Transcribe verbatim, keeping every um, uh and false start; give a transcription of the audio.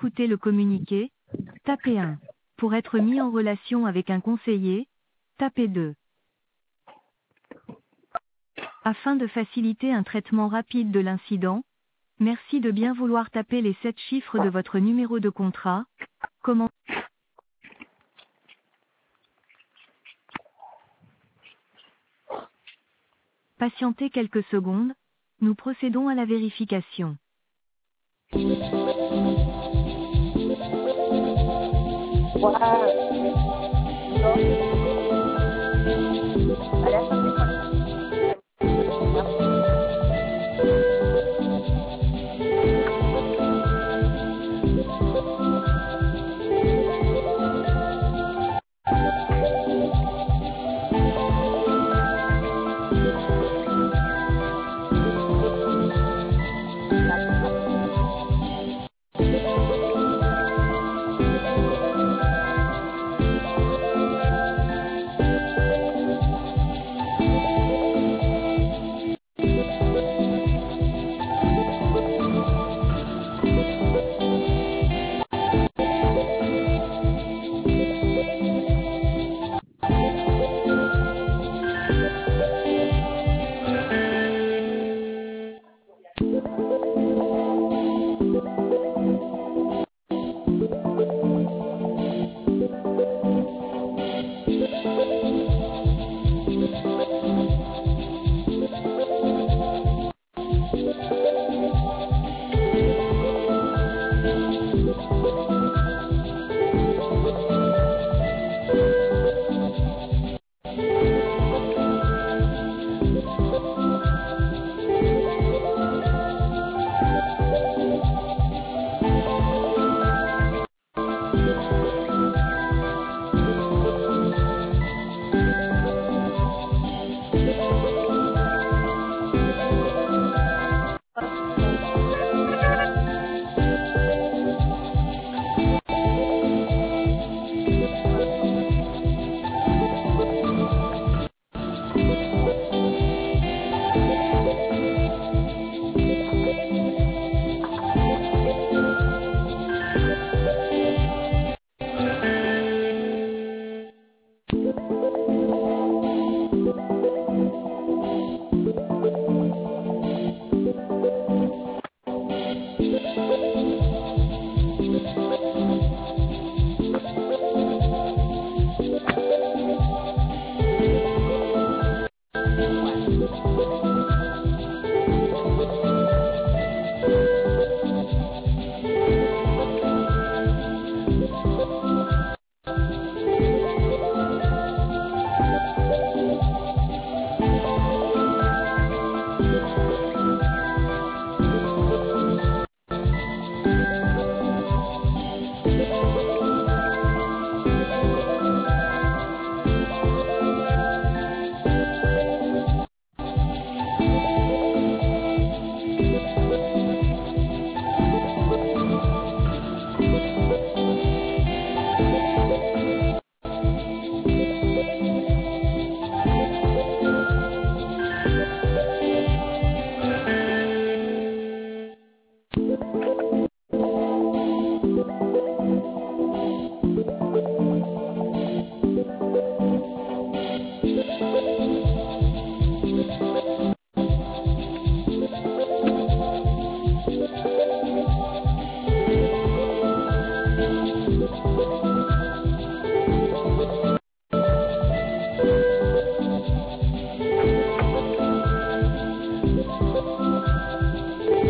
écouter le communiqué, tapez un. Pour être mis en relation avec un conseiller, tapez deux. Afin de faciliter un traitement rapide de l'incident, merci de bien vouloir taper les sept chiffres de votre numéro de contrat. Comment patienter quelques secondes, nous procédons à la vérification. Wow.